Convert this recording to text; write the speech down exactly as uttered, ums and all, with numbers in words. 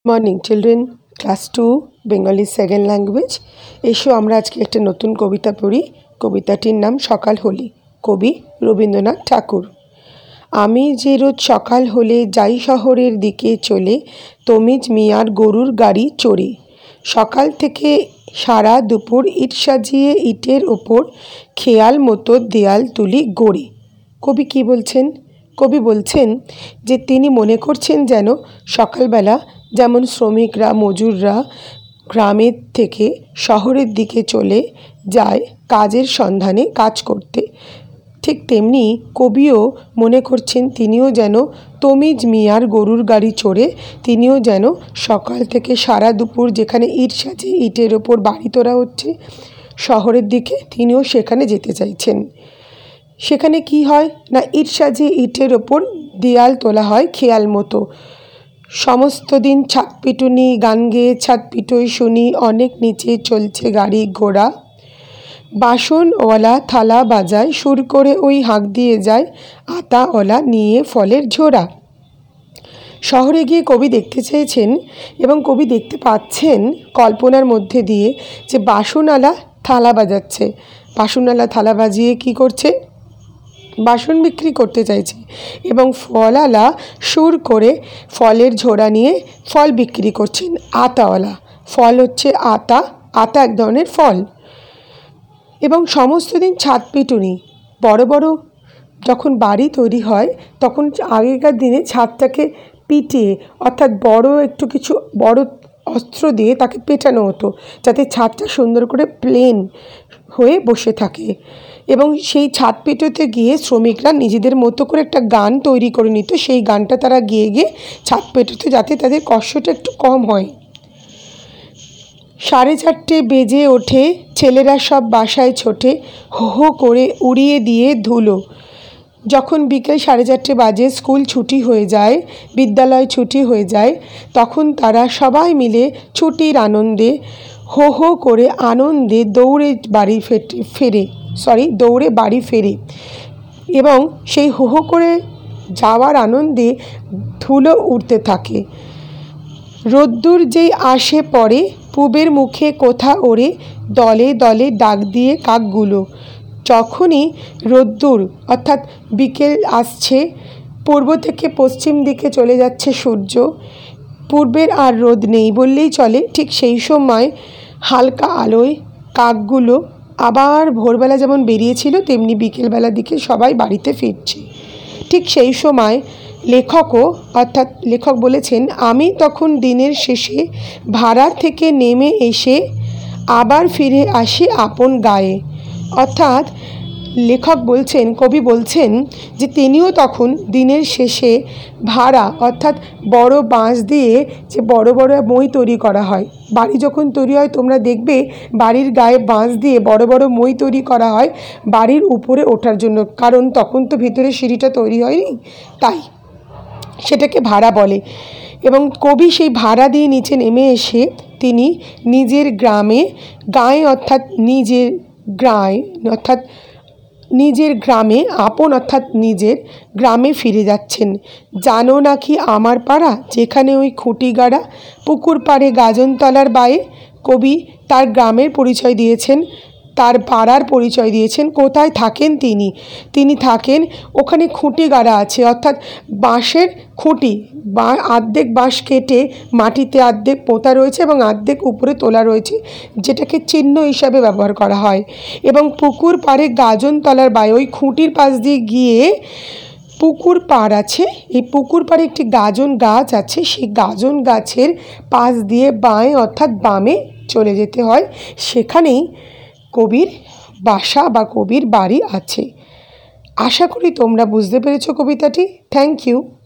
Morning children, class two Bengali second language. এসো আমরা আজকে একটা নতুন কবিতা পড়ি। কবিতাটির নাম সকাল হলে, কবি রবীন্দ্রনাথ ঠাকুর। আমি যে রোজ সকাল হলে যাই শহরের দিকে চলে, তমিজ মিয়ার গরুর গাড়ি চড়ে। সকাল থেকে সারা দুপুর ইট সাজিয়ে ইটের ওপর খেয়াল মতো দেয়াল তুলি গড়ে। কবি কি বলছেন? কবি বলছেন যে তিনি মনে করছেন যেন সকালবেলা যেমন শ্রমিকরা মজুররা গ্রামের থেকে শহরের দিকে চলে যায় কাজের সন্ধানে কাজ করতে, ঠিক তেমনি কবিও মনে করছেন তিনিও যেন তমিজ মিয়ার গরুর গাড়ি চড়ে তিনিও যেন সকাল থেকে সারা দুপুর যেখানে ইট সাজে ইটের ওপর বাড়ি তোলা হচ্ছে শহরের দিকে, তিনিও সেখানে যেতে চাইছেন। সেখানে কি হয় না, ইট সাজে ইটের ওপর দেয়াল তোলা হয় খেয়াল মতো। সমস্ত দিন ছাদ পিটুনি গান গেয়ে ছাদ পিটোই শুনি, অনেক নিচে চলছে গাড়ি ঘোড়া। বাসনওয়ালা থালা বাজায়, সুর করে ওই হাঁক দিয়ে যায় আতাওয়ালা নিয়ে ফলের ঝোড়া। শহরে গিয়ে কবি দেখতে চেয়েছেন এবং কবি দেখতে পাচ্ছেন কল্পনার মধ্যে দিয়ে যে বাসনওয়ালা থালা বাজাচ্ছে, বাসনওয়ালা থালা বাজিয়ে কি করছে, বাসন বিক্রি করতে চাইছে, এবং ফলওয়ালা সুর করে ফলের ঝোড়া নিয়ে ফল বিক্রি করছেন। আতাওয়ালা, ফল হচ্ছে আতা, আতা এক ধরনের ফল। এবং সমস্ত দিন ছাদ পিটুনি, বড় বড় যখন বাড়ি তৈরি হয় তখন আগেকার দিনে ছাদটাকে পিটিয়ে অর্থাৎ বড় একটু কিছু বড় অস্ত্র দিয়ে তাকে পেটানো হতো যাতে ছাদটা সুন্দর করে প্লেন হয়ে বসে থাকে। এবং সেই ছাদ পেটোতে গিয়ে শ্রমিকরা নিজেদের মতো করে একটা গান তৈরি করে নিত, সেই গানটা তারা গিয়ে গিয়ে ছাদ পেটোতে যাতে তাদের কষ্টটা একটু কম হয়। সাড়ে চারটে বেজে ওঠে, ছেলেরা সব বাসায় ছোটে, হো হো করে উড়িয়ে দিয়ে ধুলো। যখন বিকেল সাড়ে চারটে বাজে স্কুল ছুটি হয়ে যায়, বিদ্যালয় ছুটি হয়ে যায়, তখন তারা সবাই মিলে ছুটির আনন্দে হো হো করে আনন্দে দৌড়ে বাড়ি ফেটে ফেরে সরি দৌড়ে বাড়ি ফেরে এবং সেই হো হো করে যাওয়ার আনন্দে ধুলো উড়তে থাকে। রোদ্দুর যেই আসে পড়ে, পুবের মুখে কোথা ওড়ে, দলে দলে ডাক দিয়ে কাকগুলো। যখনই রোদ্দুর অর্থাৎ বিকেল আসছে, পূর্ব থেকে পশ্চিম দিকে চলে যাচ্ছে সূর্য, পূর্বের আর রোদ নেই বললেই চলে, ঠিক সেই সময় হালকা আলোয় কাকগুলো আবার ভোরবেলা যেমন বেরিয়েছিল তেমনি বিকেলবেলার দিকে সবাই বাড়িতে ফিরছে। ঠিক সেই সময় লেখকও অর্থাৎ লেখক বলেছেন, আমি তখন দিনের শেষে ভাড়ার থেকে নেমে এসে আবার ফিরে আসি আপন গায়ে। অর্থাৎ লেখক বলছেন, কবি বলছেন যে তিনিও তখন দিনের শেষে ভাড়া অর্থাৎ বড় বাঁশ দিয়ে যে বড় বড় মই তৈরি করা হয়, বাড়ি যখন তৈরি হয় তোমরা দেখবে বাড়ির গায়ে বাঁশ দিয়ে বড় বড় মই তৈরি করা হয় বাড়ির উপরে ওঠার জন্য, কারণ তখন তো ভিতরে সিঁড়িটা তৈরি হয়নি, তাই সেটাকে ভাড়া বলে। এবং কবি সেই ভাড়া দিয়ে নিচে নেমে এসে তিনি নিজের গ্রামে গায়ে অর্থাৎ নিজের গ্রামে অর্থাৎ নিজের গ্রামে আপন অর্থাৎ নিজের গ্রামে ফিরে যাচ্ছেন। জানো নাকি আমার পাড়া, যেখানে ওই খুঁটি গাড়া, পুকুর পাড়ে গাজনতলার বায়ে। কবি তার গ্রামের পরিচয় দিয়েছেন, তার পাড়ার পরিচয় দিয়েছেন, কোথায় থাকেন তিনি তিনি থাকেন ওখানে খুঁটি গাড়া আছে, অর্থাৎ বাঁশের খুঁটি, বা আর্ধেক বাঁশ কেটে মাটিতে আর্ধেক পোঁতা রয়েছে এবং আর্ধেক উপরে তোলা রয়েছে, যেটাকে চিহ্ন হিসাবে ব্যবহার করা হয়। এবং পুকুর পাড়ে গাজনতলার বায়ে, ওই খুঁটির পাশ দিয়ে গিয়ে পুকুর পাড় আছে, এই পুকুর পাড়ে একটি গাজন গাছ আছে, সেই গাজন গাছের পাশ দিয়ে বাঁয়ে অর্থাৎ বামে চলে যেতে হয়, সেখানেই কবির বাসা বা কবির বাড়ি আছে। আশা করি তোমরা বুঝতে পেরেছো কবিতাটি। Thank you.